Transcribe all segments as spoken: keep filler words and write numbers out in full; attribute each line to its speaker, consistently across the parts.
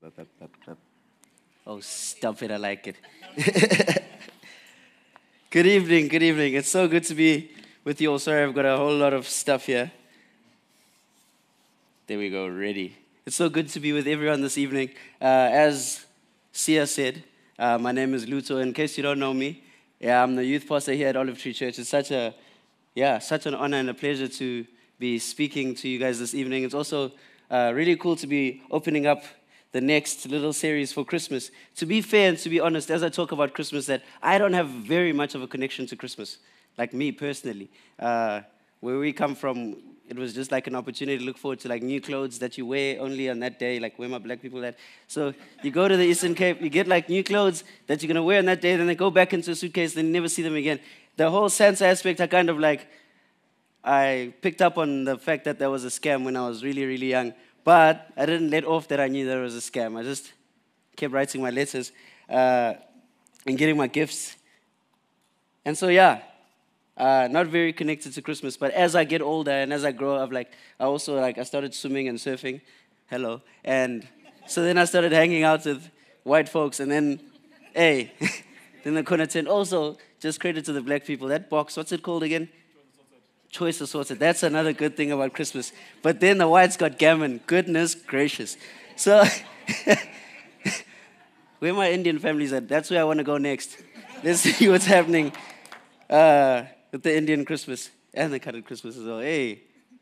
Speaker 1: Up, up, up, up. Oh, stop it. I like it. Good evening. Good evening. It's so good to be with you all. Sorry, I've got a whole lot of stuff here. There we go. Ready. It's so good to be with everyone this evening. Uh, as Sia said, uh, my name is Luto. In case you don't know me, yeah, I'm the youth pastor here at Olive Tree Church. It's such a, yeah, such an honor and a pleasure to be speaking to you guys this evening. It's also uh, really cool to be opening up the next little series for Christmas. To be fair and to be honest, as I talk about Christmas, that I don't have very much of a connection to Christmas, like me personally. Uh, where we come from, it was just like an opportunity to look forward to like new clothes that you wear only on that day, like where my black people at. So you go to the Eastern Cape, you get like new clothes that you're going to wear on that day, then they go back into a suitcase, then you never see them again. The whole Santa aspect, I kind of like, I picked up on the fact that there was a scam when I was really, really young. But I didn't let off that I knew there was a scam. I just kept writing my letters uh, and getting my gifts. And so, yeah, uh, not very connected to Christmas. But as I get older and as I grow up, like I also like I started swimming and surfing. Hello. And so then I started hanging out with white folks. And then, hey, then the Konaten. Also, just credit to the black people. That box, what's it called again? Choice assorted. That's another good thing about Christmas. But then the whites got gammon. Goodness gracious. So, where my Indian family's at, that's where I want to go next. Let's see what's happening uh, with the Indian Christmas and the colored Christmas as well. Hey,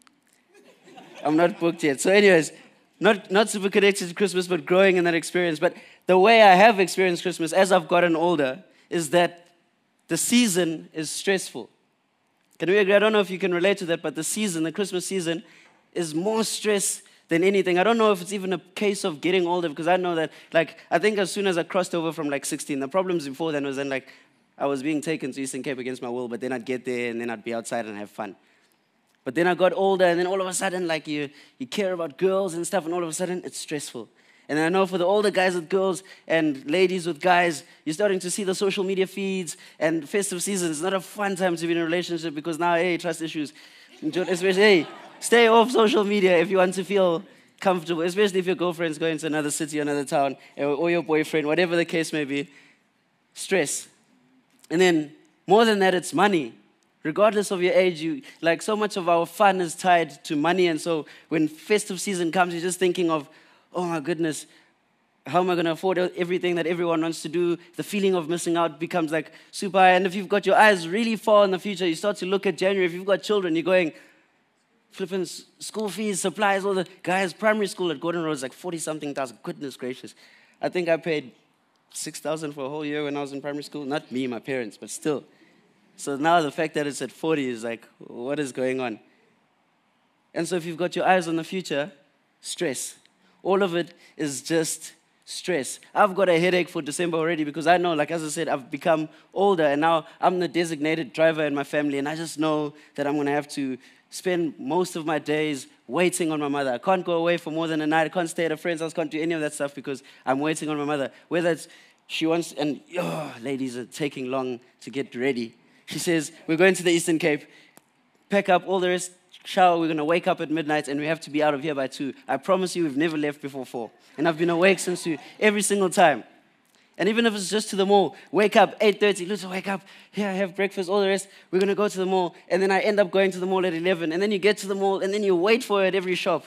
Speaker 1: I'm not booked yet. So anyways, not, not super connected to Christmas, but growing in that experience. But the way I have experienced Christmas as I've gotten older is that the season is stressful. Can we agree? I don't know if you can relate to that, but the season, the Christmas season, is more stress than anything. I don't know if it's even a case of getting older, because I know that, like, I think as soon as I crossed over from, like, sixteen, the problems before then was then, like, I was being taken to Eastern Cape against my will, but then I'd get there, and then I'd be outside and have fun. But then I got older, and then all of a sudden, like, you, you care about girls and stuff, and all of a sudden, it's stressful. And I know for the older guys with girls and ladies with guys, you're starting to see the social media feeds and festive season. It's not a fun time to be in a relationship because now, hey, trust issues. Especially, hey, stay off social media if you want to feel comfortable, especially if your girlfriend's going to another city, another town, or your boyfriend, whatever the case may be. Stress. And then, more than that, it's money. Regardless of your age, you like so much of our fun is tied to money. And so when festive season comes, you're just thinking of, oh my goodness, how am I going to afford everything that everyone wants to do? The feeling of missing out becomes like super high. And if you've got your eyes really far in the future, you start to look at January. If you've got children, you're going, flipping school fees, supplies, all the guys, primary school at Gordon Road is like forty-something thousand. Goodness gracious. I think I paid six thousand for a whole year when I was in primary school. Not me, my parents, but still. So now the fact that it's at forty is like, what is going on? And so if you've got your eyes on the future, stress. All of it is just stress. I've got a headache for December already because I know, like as I said, I've become older and now I'm the designated driver in my family and I just know that I'm going to have to spend most of my days waiting on my mother. I can't go away for more than a night. I can't stay at a friend's house. I can't do any of that stuff because I'm waiting on my mother. Whether it's she wants, and oh, ladies are taking long to get ready. She says, we're going to the Eastern Cape, pack up all the rest, shower, we're going to wake up at midnight and we have to be out of here by two. I promise you we've never left before four. And I've been awake since two, every single time. And even if it's just to the mall, wake up, eight thirty, let's wake up, here, have breakfast, all the rest. We're going to go to the mall. And then I end up going to the mall at eleven. And then you get to the mall and then you wait for it at every shop.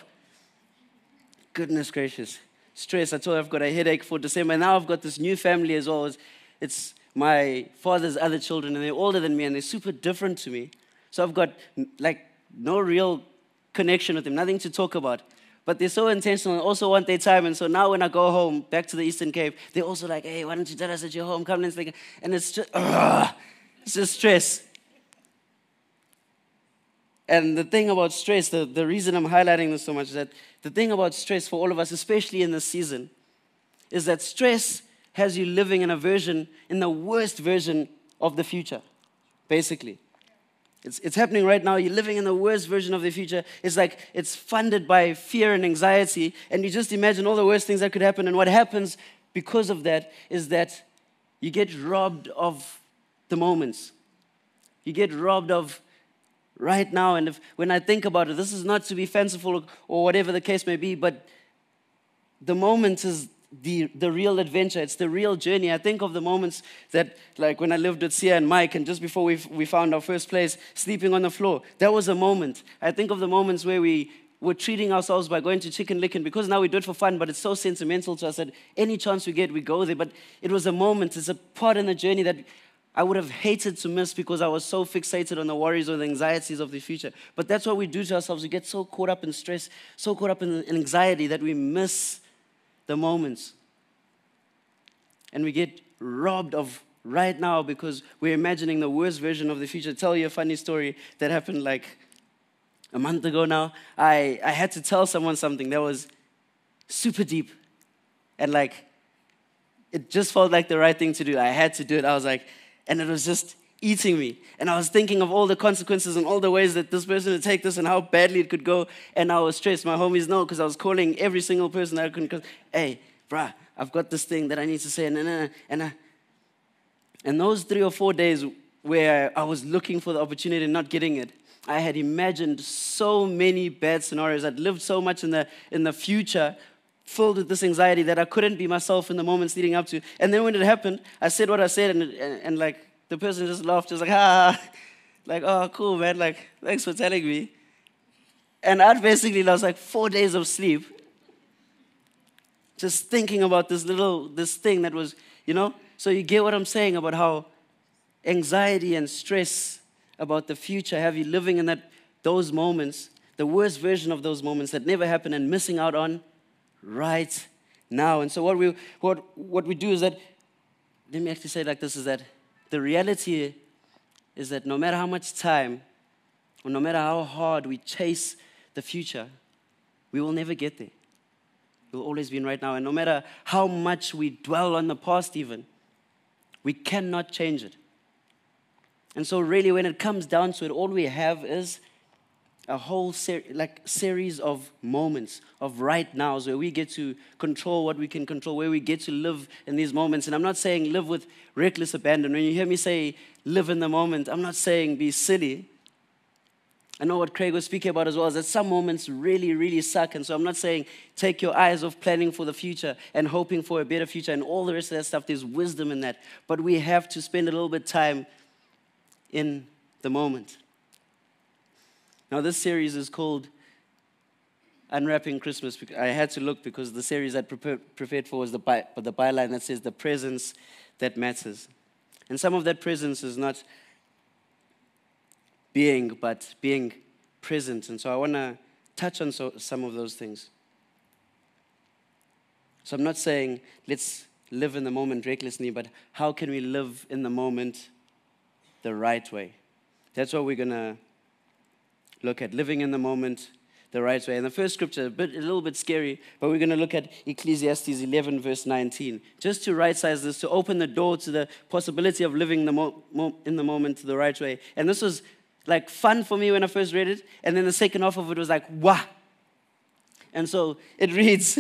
Speaker 1: Goodness gracious. Stress. I told you I've got a headache for December. And now I've got this new family as well. It's, it's my father's other children and they're older than me and they're super different to me. So I've got like no real connection with them, nothing to talk about. But they're so intentional and also want their time. And so now when I go home, back to the Eastern Cape, they're also like, hey, why don't you tell us that you're home? Come and think. And it's just, ugh, it's just stress. And the thing about stress, the, the reason I'm highlighting this so much is that the thing about stress for all of us, especially in this season, is that stress has you living in a version, in the worst version of the future, basically. It's, it's happening right now. You're living in the worst version of the future. It's like it's funded by fear and anxiety. And you just imagine all the worst things that could happen. And what happens because of that is that you get robbed of the moments. You get robbed of right now. And if, when I think about it, this is not to be fanciful or whatever the case may be, but the moment is the, the real adventure. It's the real journey. I think of the moments that, like when I lived with Sia and Mike, and just before we we found our first place, sleeping on the floor. That was a moment. I think of the moments where we were treating ourselves by going to Chicken Lick, and because now we do it for fun, but it's so sentimental to us that any chance we get, we go there. But it was a moment. It's a part in the journey that I would have hated to miss because I was so fixated on the worries or the anxieties of the future. But that's what we do to ourselves. We get so caught up in stress, so caught up in anxiety that we miss the moments. And we get robbed of right now because we're imagining the worst version of the future. I'll tell you a funny story that happened like a month ago now. I, I had to tell someone something that was super deep. And like, it just felt like the right thing to do. I had to do it. I was like, and it was just eating me. And I was thinking of all the consequences and all the ways that this person would take this and how badly it could go. And I was stressed. My homies know because I was calling every single person that I couldn't. Hey, bruh, I've got this thing that I need to say. And, and, and, and, and those three or four days where I was looking for the opportunity and not getting it, I had imagined so many bad scenarios. I'd lived so much in the in the future, filled with this anxiety that I couldn't be myself in the moments leading up to. And then when it happened, I said what I said, and, and, and like, the person just laughed, just like, ah, like, oh, cool, man, like, thanks for telling me. And I'd basically lost like four days of sleep just thinking about this little, this thing that was, you know? So you get what I'm saying about how anxiety and stress about the future have you living in that those moments, the worst version of those moments that never happen and missing out on right now. And so what we what what we do is that, let me actually say it like this, is that the reality is that no matter how much time or no matter how hard we chase the future, we will never get there. We'll always be in right now. And no matter how much we dwell on the past even, we cannot change it. And so really when it comes down to it, all we have is a whole ser- like series of moments of right nows where we get to control what we can control, where we get to live in these moments. And I'm not saying live with reckless abandon. When you hear me say live in the moment, I'm not saying be silly. I know what Craig was speaking about as well, is that some moments really, really suck. And so I'm not saying take your eyes off planning for the future and hoping for a better future and all the rest of that stuff. There's wisdom in that. But we have to spend a little bit of time in the moment. Now, this series is called Unwrapping Christmas. I had to look because the series I'd prepared, prepared for was the, by, the byline that says the presence that matters. And some of that presence is not being, but being present. And so I want to touch on so, some of those things. So I'm not saying let's live in the moment recklessly, but how can we live in the moment the right way? That's what we're going to look at, living in the moment the right way. And the first scripture, a, bit, a little bit scary, but we're going to look at Ecclesiastes eleven, verse nineteen. Just to right-size this, to open the door to the possibility of living the mo- mo- in the moment the right way. And this was like fun for me when I first read it. And then the second half of it was like, wow. And so it reads,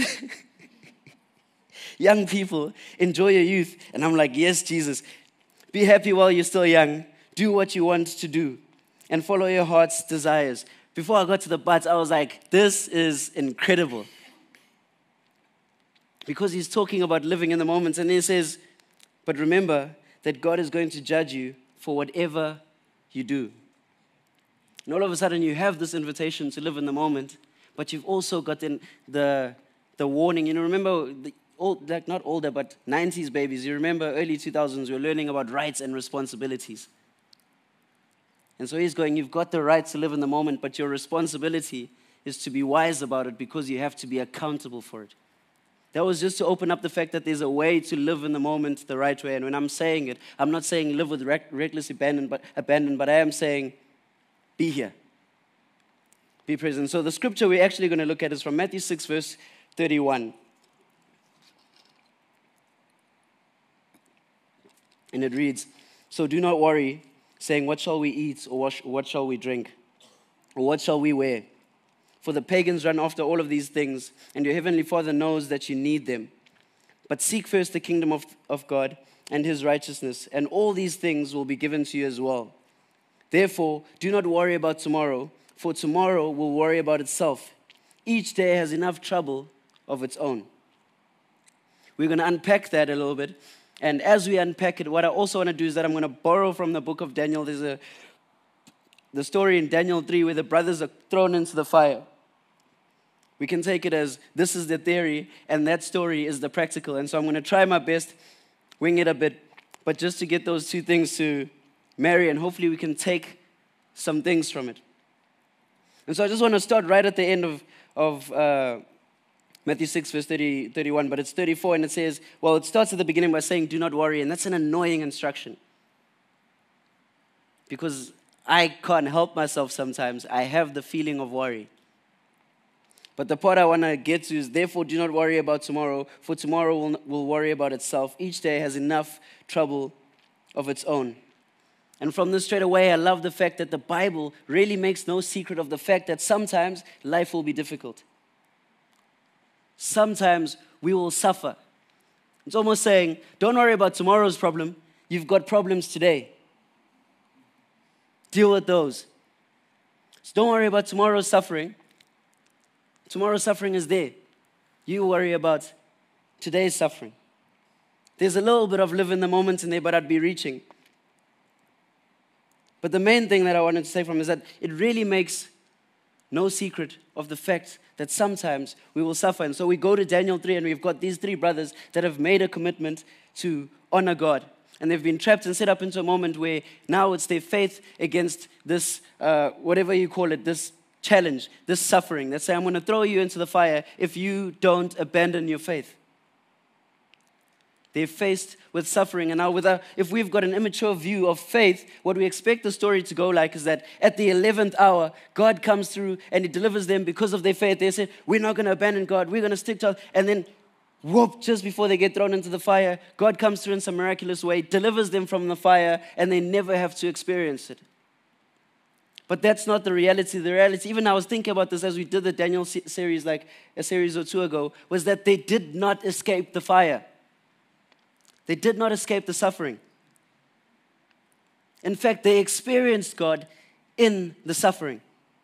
Speaker 1: young people, enjoy your youth. And I'm like, yes, Jesus. Be happy while you're still young. Do what you want to do. And follow your heart's desires. Before I got to the but, I was like, this is incredible. Because he's talking about living in the moment. And he says, but remember that God is going to judge you for whatever you do. And all of a sudden, you have this invitation to live in the moment. But you've also gotten the, the warning. You know, remember, the old, like not older, but nineties babies. You remember early two thousands, we were learning about rights and responsibilities. And so he's going, you've got the right to live in the moment, but your responsibility is to be wise about it because you have to be accountable for it. That was just to open up the fact that there's a way to live in the moment the right way. And when I'm saying it, I'm not saying live with rec- reckless abandon, but, abandon, but I am saying be here. Be present. So the scripture we're actually going to look at is from Matthew six, verse thirty-one. And it reads, so do not worry, saying, what shall we eat, or what shall we drink, or what shall we wear? For the pagans run after all of these things, and your heavenly Father knows that you need them. But seek first the kingdom of, of God and his righteousness, and all these things will be given to you as well. Therefore, do not worry about tomorrow, for tomorrow will worry about itself. Each day has enough trouble of its own. We're going to unpack that a little bit. And as we unpack it, what I also want to do is that I'm going to borrow from the book of Daniel. There's a the story in Daniel three where the brothers are thrown into the fire. We can take it as this is the theory, and that story is the practical. And so I'm going to try my best, wing it a bit, but just to get those two things to marry, and hopefully we can take some things from it. And so I just want to start right at the end of, of uh, Matthew six, verse thirty, thirty-one, but it's thirty-four, and it says, well, it starts at the beginning by saying, do not worry, and that's an annoying instruction. Because I can't help myself sometimes. I have the feeling of worry. But the part I want to get to is, therefore, do not worry about tomorrow, for tomorrow will, will worry about itself. Each day has enough trouble of its own. And from this straight away, I love the fact that the Bible really makes no secret of the fact that sometimes life will be difficult. Sometimes we will suffer. It's almost saying, don't worry about tomorrow's problem. You've got problems today. Deal with those. So don't worry about tomorrow's suffering. Tomorrow's suffering is there. You worry about today's suffering. There's a little bit of live in the moment in there, but I'd be reaching. But the main thing that I wanted to say from is that it really makes no secret of the fact that sometimes we will suffer. And so we go to Daniel three, and we've got these three brothers that have made a commitment to honor God. And they've been trapped and set up into a moment where now it's their faith against this, uh, whatever you call it, this challenge, this suffering. They say, I'm going to throw you into the fire if you don't abandon your faith. They're faced with suffering. And now with our, if we've got an immature view of faith, what we expect the story to go like is that at the eleventh hour, God comes through and He delivers them because of their faith. They say, we're not going to abandon God. We're going to stick to it. And then whoop, just before they get thrown into the fire, God comes through in some miraculous way, delivers them from the fire, and they never have to experience it. But that's not the reality. The reality, even I was thinking about this as we did the Daniel series like a series or two ago, was that they did not escape the fire. They did not escape the suffering. In fact, they experienced God in the suffering.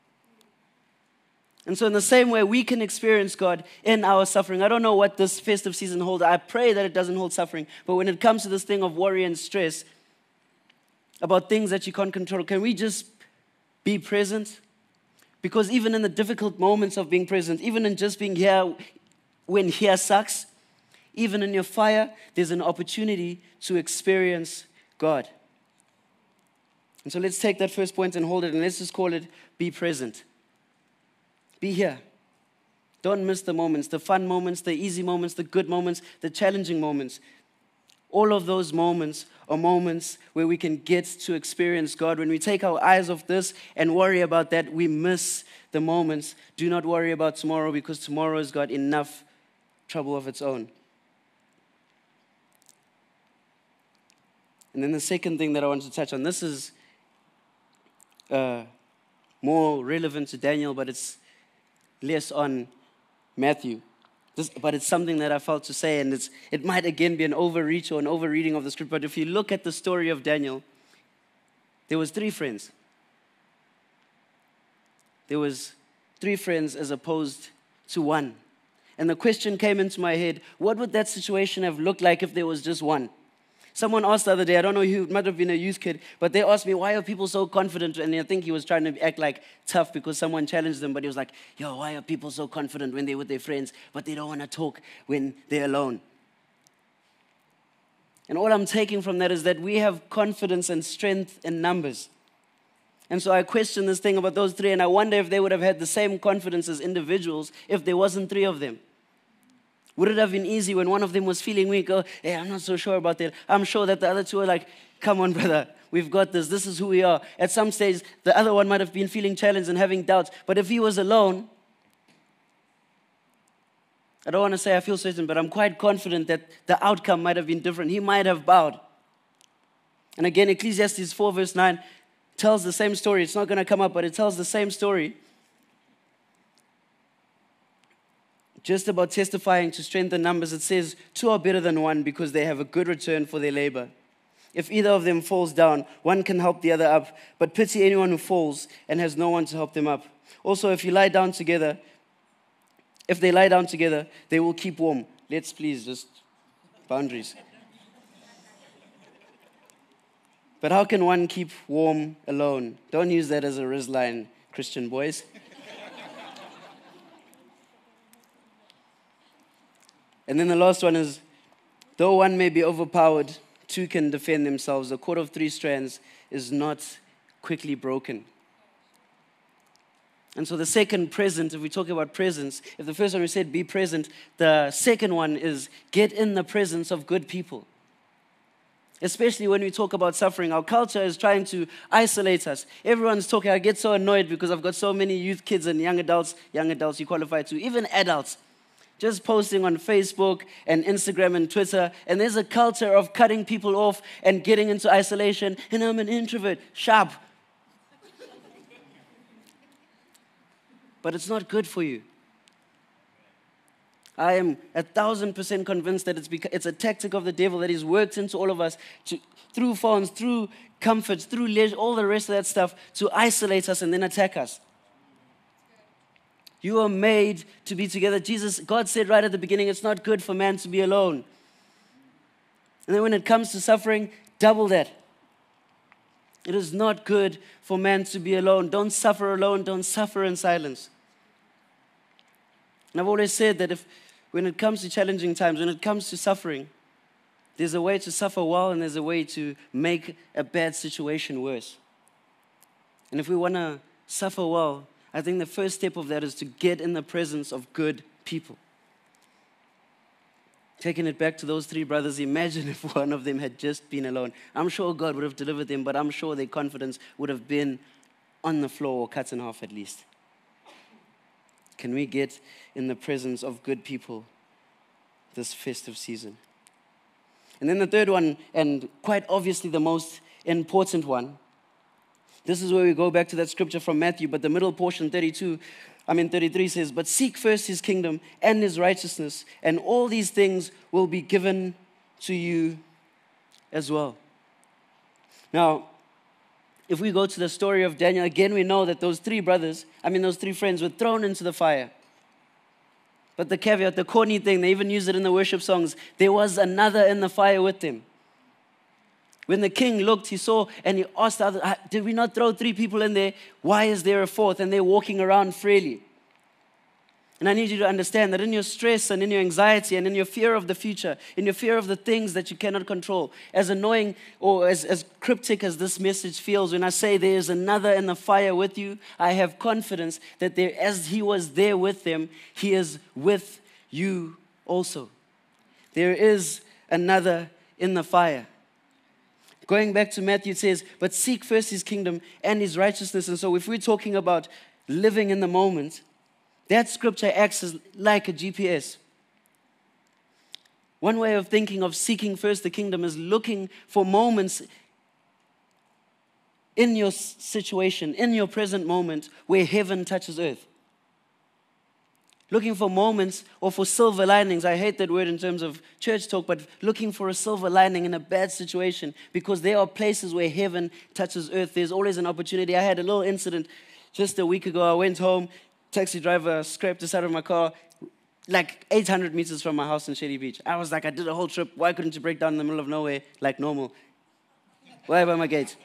Speaker 1: And so in the same way, we can experience God in our suffering. I don't know what this festive season holds. I pray that it doesn't hold suffering. But when it comes to this thing of worry and stress about things that you can't control, can we just be present? Because even in the difficult moments of being present, even in just being here when here sucks, even in your fire, there's an opportunity to experience God. And so let's take that first point and hold it, and let's just call it be present. Be here. Don't miss the moments, the fun moments, the easy moments, the good moments, the challenging moments. All of those moments are moments where we can get to experience God. When we take our eyes off this and worry about that, we miss the moments. Do not worry about tomorrow, because tomorrow has got enough trouble of its own. And then the second thing that I want to touch on, this is uh, more relevant to Daniel, but it's less on Matthew. This, but it's something that I felt to say, and it's, it might again be an overreach or an overreading of the script, but if you look at the story of Daniel, there was three friends. There was three friends as opposed to one. And the question came into my head, what would that situation have looked like if there was just one? Someone asked the other day, I don't know who, it might have been a youth kid, but they asked me, why are people so confident? And I think he was trying to act like tough because someone challenged them, but he was like, yo, why are people so confident when they're with their friends, but they don't want to talk when they're alone? And all I'm taking from that is that we have confidence and strength in numbers. And so I question this thing about those three, and I wonder if they would have had the same confidence as individuals if there wasn't three of them. Would it have been easy when one of them was feeling weak? Oh, hey, I'm not so sure about that. I'm sure that the other two are like, come on, brother, we've got this. This is who we are. At some stage, the other one might have been feeling challenged and having doubts. But if he was alone, I don't want to say I feel certain, but I'm quite confident that the outcome might have been different. He might have bowed. And again, Ecclesiastes four verse nine tells the same story. It's not going to come up, but it tells the same story. Just about testifying to strength in numbers, it says, two are better than one because they have a good return for their labor. If either of them falls down, one can help the other up, but pity anyone who falls and has no one to help them up. Also, if you lie down together, if they lie down together, they will keep warm. Let's please just Boundaries. But how can one keep warm alone? Don't use that as a Riz line, Christian boys. And then the last one is, though one may be overpowered, two can defend themselves. The cord of three strands is not quickly broken. And so the second present, if we talk about presence, if the first one we said be present, the second one is get in the presence of good people. Especially when we talk about suffering. Our culture is trying to isolate us. Everyone's talking. I get so annoyed because I've got so many youth kids and young adults, young adults you qualify to, even adults, just posting on Facebook and Instagram and Twitter. And there's a culture of cutting people off and getting into isolation. And I'm an introvert. Sharp. But it's not good for you. I am a thousand percent convinced that it's beca- it's a tactic of the devil that he's worked into all of us to, through phones, through comforts, through leisure, all the rest of that stuff, to isolate us and then attack us. You are made to be together. Jesus, God said right at the beginning, it's not good for man to be alone. And then when it comes to suffering, double that. It is not good for man to be alone. Don't suffer alone. Don't suffer in silence. And I've always said that if, when it comes to challenging times, when it comes to suffering, there's a way to suffer well and there's a way to make a bad situation worse. And if we want to suffer well, I think the first step of that is to get in the presence of good people. Taking it back to those three brothers, imagine if one of them had just been alone. I'm sure God would have delivered them, but I'm sure their confidence would have been on the floor or cut in half at least. Can we get in the presence of good people this festive season? And then the third one, and quite obviously the most important one, this is where we go back to that scripture from Matthew, but the middle portion, thirty-two, I mean thirty-three says, but seek first his kingdom and his righteousness, and all these things will be given to you as well. Now, if we go to the story of Daniel, again we know that those three brothers, I mean those three friends were thrown into the fire. But the caveat, the corny thing, they even use it in the worship songs, there was another in the fire with them. When the king looked, he saw and he asked the other, did we not throw three people in there? Why is there a fourth? And they're walking around freely. And I need you to understand that in your stress and in your anxiety and in your fear of the future, in your fear of the things that you cannot control, as annoying or as, as cryptic as this message feels, when I say there is another in the fire with you, I have confidence that there, as he was there with them, he is with you also. There is another in the fire. Going back to Matthew, it says, but seek first his kingdom and his righteousness. And so if we're talking about living in the moment, that scripture acts as like a G P S. One way of thinking of seeking first the kingdom is looking for moments in your situation, in your present moment, where heaven touches earth. Looking for moments or for silver linings. I hate that word in terms of church talk, but looking for a silver lining in a bad situation, because there are places where heaven touches earth. There's always an opportunity. I had a little incident just a week ago. I went home, taxi driver scraped the side of my car, like eight hundred meters from my house in Shady Beach. I was like, I did a whole trip. Why couldn't you break down in the middle of nowhere like normal? Why by my gate?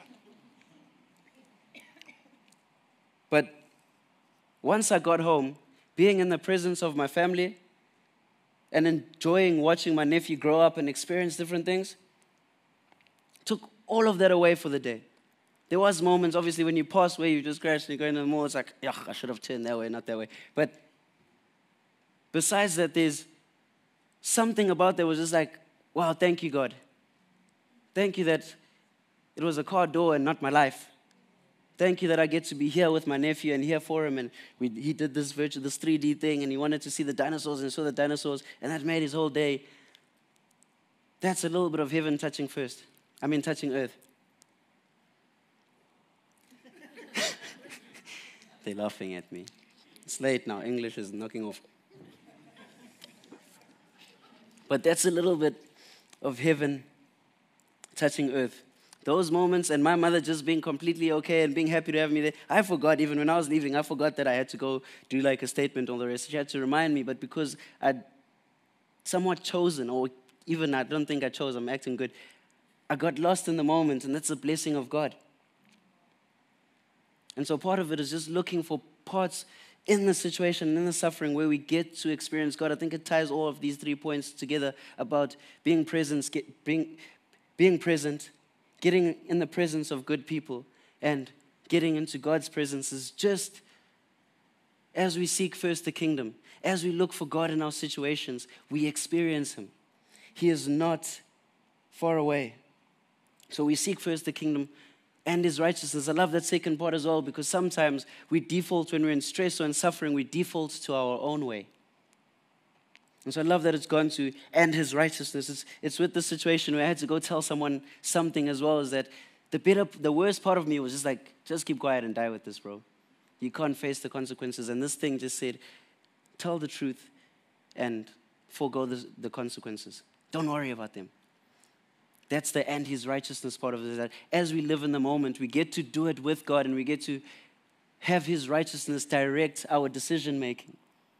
Speaker 1: But once I got home, being in the presence of my family and enjoying watching my nephew grow up and experience different things, took all of that away for the day. There was moments, obviously, when you pass where you just crash and you go into the mall, it's like, yeah, I should have turned that way, not that way. But besides that, there's something about that was just like, wow, thank you, God. Thank you that it was a car door and not my life. Thank you that I get to be here with my nephew and here for him. And we, he did this virtual, this three D thing, and he wanted to see the dinosaurs and saw the dinosaurs, and that made his whole day. That's a little bit of heaven touching first. I mean, touching earth. They're laughing at me. It's late now. English is knocking off. But that's a little bit of heaven touching earth. Those moments, and my mother just being completely okay and being happy to have me there. I forgot, even when I was leaving, I forgot that I had to go do like a statement on the rest. She had to remind me, but because I'd somewhat chosen or even I don't think I chose, I'm acting good. I got lost in the moment, and that's a blessing of God. And so part of it is just looking for parts in the situation, in the suffering, where we get to experience God. I think it ties all of these three points together about being present, get, being, being present, getting in the presence of good people, and getting into God's presence is just as we seek first the kingdom, as we look for God in our situations, we experience Him. He is not far away. So we seek first the kingdom and His righteousness. I love that second part as well, because sometimes we default when we're in stress or in suffering, we default to our own way. And so I love that it's gone to and His righteousness. It's, it's with the situation where I had to go tell someone something as well, as that the better, the worst part of me was just like, just keep quiet and die with this, bro. You can't face the consequences. And this thing just said, tell the truth and forego the, the consequences. Don't worry about them. That's the and His righteousness part of it. That as we live in the moment, we get to do it with God, and we get to have His righteousness direct our decision making.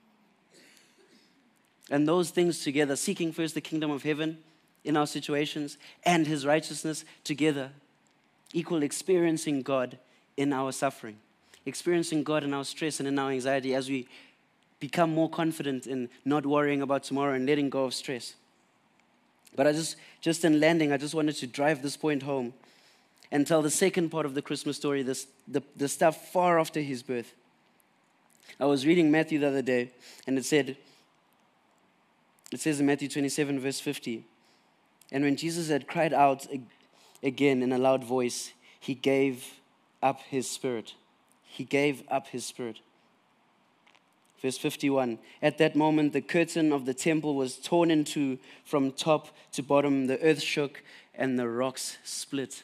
Speaker 1: And those things together, seeking first the kingdom of heaven in our situations and His righteousness together, equal experiencing God in our suffering, experiencing God in our stress and in our anxiety, as we become more confident in not worrying about tomorrow and letting go of stress. But I just, just in landing, I just wanted to drive this point home and tell the second part of the Christmas story, this, the, the stuff far after His birth. I was reading Matthew the other day, and it said, it says in Matthew twenty-seven, verse fifty, and when Jesus had cried out again in a loud voice, He gave up His spirit. He gave up His spirit. Verse fifty-one, at that moment the curtain of the temple was torn in two from top to bottom. The earth shook and the rocks split.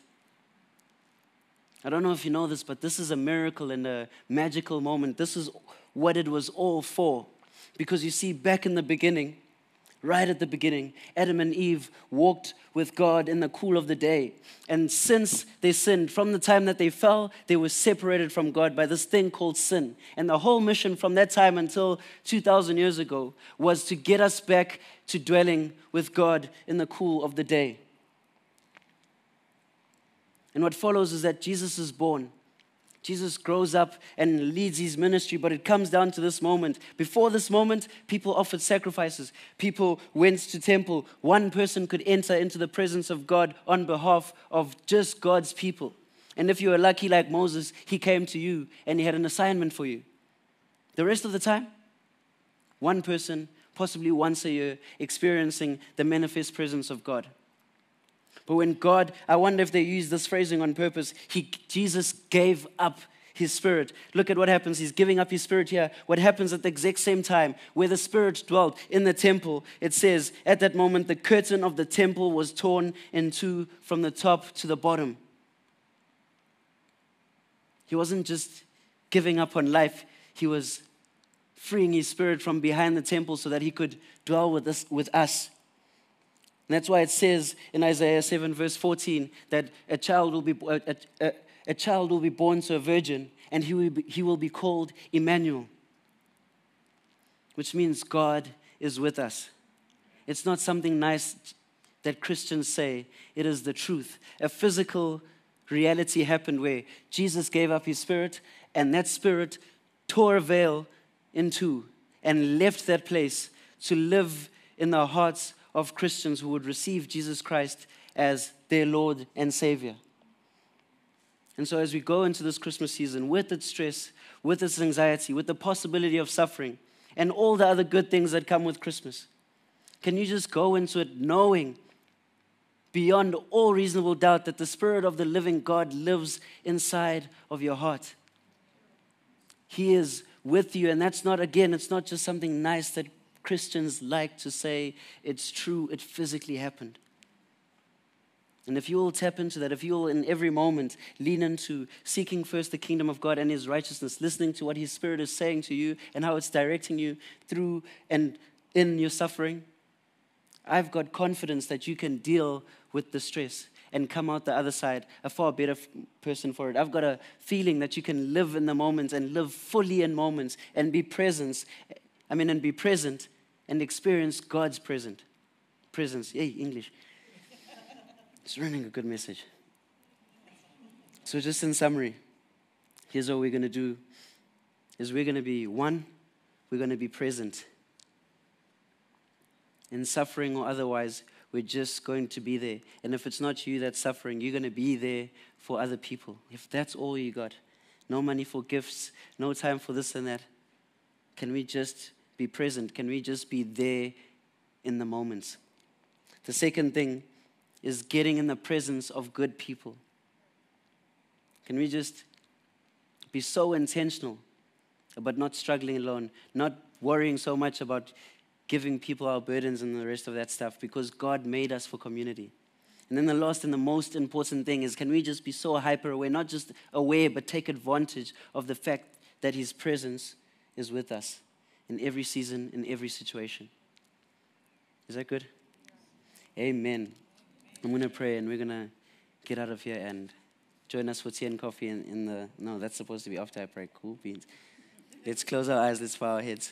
Speaker 1: I don't know if you know this, but this is a miracle and a magical moment. This is what it was all for. Because you see, back in the beginning, right at the beginning, Adam and Eve walked with God in the cool of the day. And since they sinned, from the time that they fell, they were separated from God by this thing called sin. And the whole mission from that time until two thousand years ago was to get us back to dwelling with God in the cool of the day. And what follows is that Jesus is born. Jesus grows up and leads His ministry, but it comes down to this moment. Before this moment, people offered sacrifices. People went to temple. One person could enter into the presence of God on behalf of just God's people. And if you were lucky like Moses, he came to you and he had an assignment for you. The rest of the time, one person, possibly once a year, experiencing the manifest presence of God. But when God, I wonder if they use this phrasing on purpose, he, Jesus gave up His Spirit. Look at what happens. He's giving up His Spirit here. What happens at the exact same time, where the Spirit dwelt in the temple, it says, at that moment, the curtain of the temple was torn in two from the top to the bottom. He wasn't just giving up on life. He was freeing His Spirit from behind the temple so that He could dwell with us. With us. And that's why it says in Isaiah seven, verse fourteen, that a child will be a, a, a child will be born to a virgin, and he will be, he will be called Emmanuel, which means God is with us. It's not something nice that Christians say. It is the truth. A physical reality happened where Jesus gave up His Spirit, and that Spirit tore a veil in two and left that place to live in the hearts of Christians who would receive Jesus Christ as their Lord and Savior. And so as we go into this Christmas season with its stress, with its anxiety, with the possibility of suffering, and all the other good things that come with Christmas, can you just go into it knowing beyond all reasonable doubt that the Spirit of the living God lives inside of your heart? He is with you, and that's not, again, it's not just something nice that Christians like to say. It's true, it physically happened. And if you will tap into that, if you will in every moment lean into seeking first the kingdom of God and His righteousness, listening to what His Spirit is saying to you and how it's directing you through and in your suffering, I've got confidence that you can deal with the stress and come out the other side a far better f- person for it. I've got a feeling that you can live in the moment and live fully in moments and be present, I mean, and be present and experience God's present. presence. Hey, English. It's running a good message. So just in summary, here's what we're going to do, is we're going to be, one, we're going to be present. In suffering or otherwise, we're just going to be there. And if it's not you that's suffering, you're going to be there for other people. If that's all you got, no money for gifts, no time for this and that, can we just be present? Can we just be there in the moments? The second thing is getting in the presence of good people. Can we just be so intentional about not struggling alone, not worrying so much about giving people our burdens and the rest of that stuff, because God made us for community. And then the last and the most important thing is, can we just be so hyper aware, not just aware, but take advantage of the fact that His presence is with us in every season, in every situation. Is that good? Amen. I'm going to pray and we're going to get out of here and join us for tea and coffee in, in the, no, that's supposed to be after I pray. Cool beans. Let's close our eyes, let's bow our heads.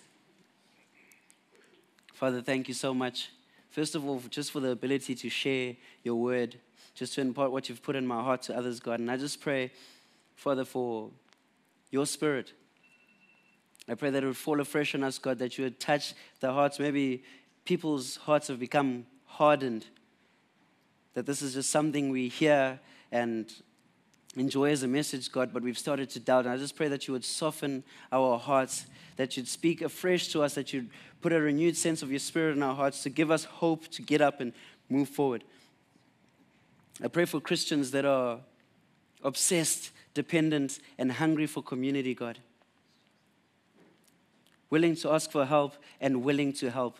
Speaker 1: Father, thank you so much. First of all, just for the ability to share your word, just to impart what you've put in my heart to others, God. And I just pray, Father, for your spirit. I pray that it would fall afresh on us, God, that you would touch the hearts. Maybe people's hearts have become hardened, that this is just something we hear and enjoy as a message, God, but we've started to doubt. And I just pray that you would soften our hearts, that you'd speak afresh to us, that you'd put a renewed sense of your spirit in our hearts to give us hope to get up and move forward. I pray for Christians that are obsessed, dependent, and hungry for community, God. Willing to ask for help and willing to help.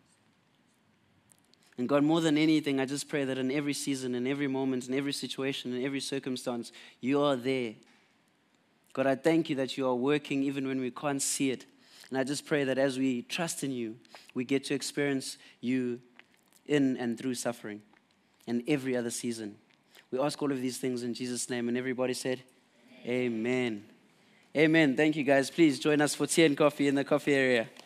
Speaker 1: And God, more than anything, I just pray that in every season, in every moment, in every situation, in every circumstance, you are there. God, I thank you that you are working even when we can't see it. And I just pray that as we trust in you, we get to experience you in and through suffering and every other season. We ask all of these things in Jesus' name. And everybody said, Amen. Amen. Amen. Thank you, guys. Please join us for tea and coffee in the coffee area.